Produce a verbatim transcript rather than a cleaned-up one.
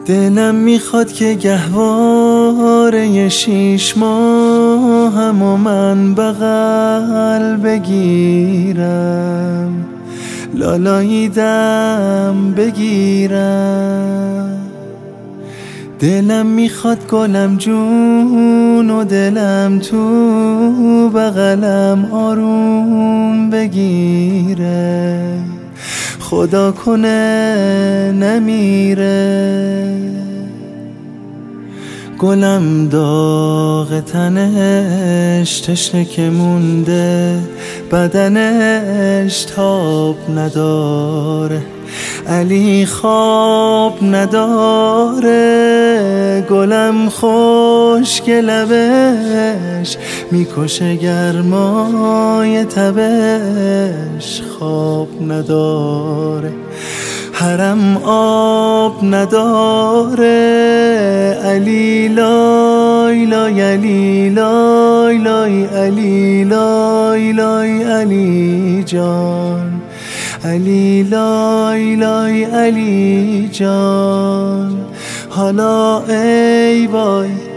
دلم میخواد که گهواره شیش ماهم و من بغل بگیرم، لالاییدم بگیرم. دلم میخواد گلم جون و دلم تو بغلم آروم بگیره، خدا کنه نمیره. گلم داغ تنش تشنه که مونده، بدنش تاب نداره، علی خواب نداره. گلم خشک لبش میکشه گرمای تبش، خواب نداره، حرم آب نداره. علی لای لای علی لای لای علی لای لای علی جان، علی لای لای علی جان. حالا ای وای